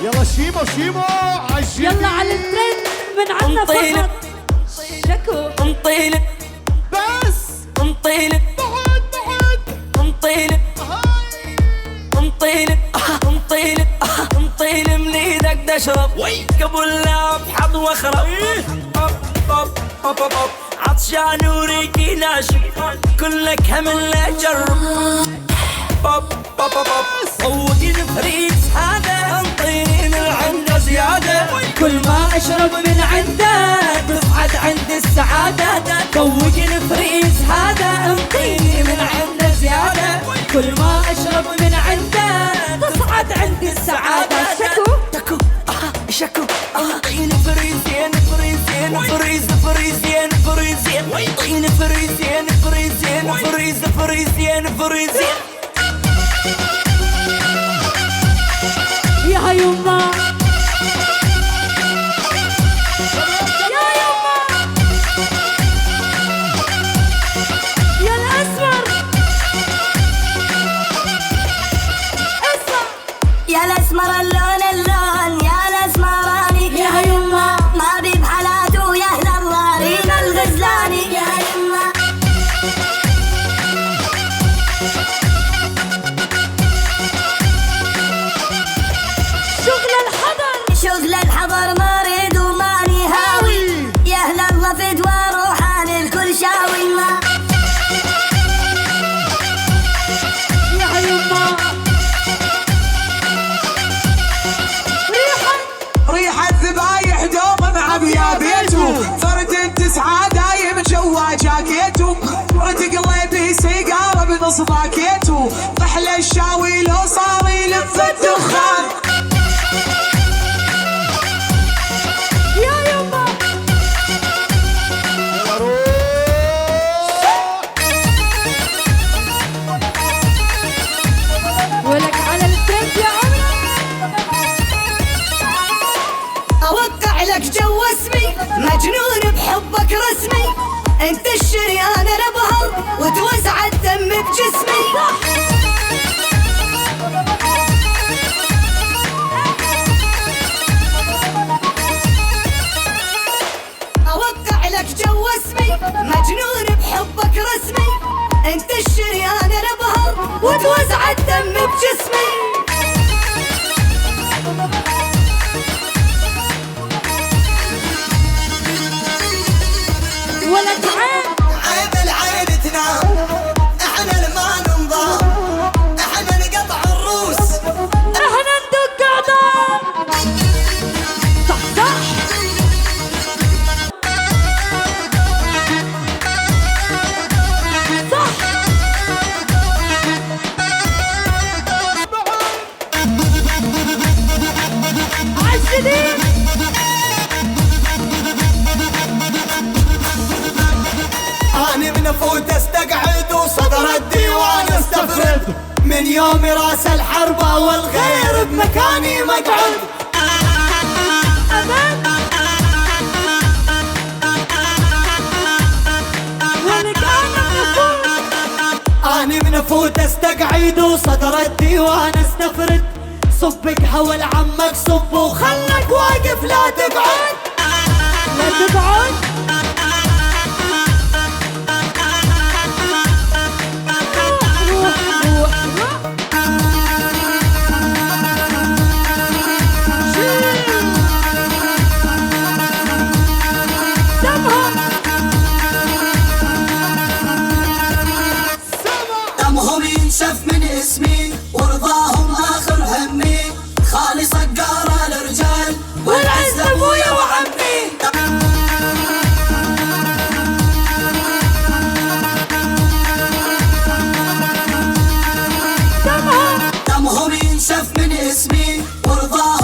يلا شيمو شيمو عالشيمو. يلا على الترند من عنا فقط. شكو انطيلك بس انطيلك بعد انطيلك انطيلك انطيلك انطيلك من ايدك تشرب قبل لا ابحض واخرب. عطشان وريقي ناشف كلك همل لا جرب. صوت الفريز هذا انطيني من عنده زيادة. كل ما اشرب من عنده تصعد عندي السعادة. فوق الفريز هذا انطيني من عنده زيادة. كل ما اشرب من عنده تصعد عندي السعادة. شكو شكو شكو طين فريزين فريزين فريز فريزين فريزين طين فريزين فريزين فريز فريزين فريزين. يا يما يا يما يا الأسمر اسمع يا الاسمر اللون اللون يا الاسمراني يا يما ما بي بحالاته يا اهل الله رينا الغزلاني يا يما. شغل الحضر شغل الحضر مريض وماني هاوي يا اهل الله فدوى روحان الكل شاوي ما. يا يما ريحة ذبايح دوم معبيا بيتو فرد تسعة دايم جوا جاكيتو ورد قلبي سيجارة بنص باكيتو طحل الشاوي لو صار يلف الدخان. يا يما يلا روح. ولك على الترند يا عمري. اوقع لك جو اسمي مجنون بحبك رسمي انت الشريان انا بهر وتوزع الدم بجسمي. اوقع لك جو اسمي مجنون بحبك رسمي انت الشريان انا بهر وتوزع الدم بجسمي. ولك عين عيب العين تنام احنا لما ننضام احنا نقطع الروس. احنا ندق قعدان صح صح. صح عالجديد أنا بنفوت استقعد وصدر الديوان استفرد من يوم راس الحربة والغير بمكاني مقعد. أمان ولك أنا بنفوت استقعد وصدر الديوان استفرد صب قهوة لعمك صب وخلك واقف لا تقعد. لا تقعد روح روح روح. دمهم دمهم ينشف من اسمي ورضاهم آخر همي خالي صقارة الرجال والعز أبويا وعمي. دمهم ينشف من اسمي ورضاهم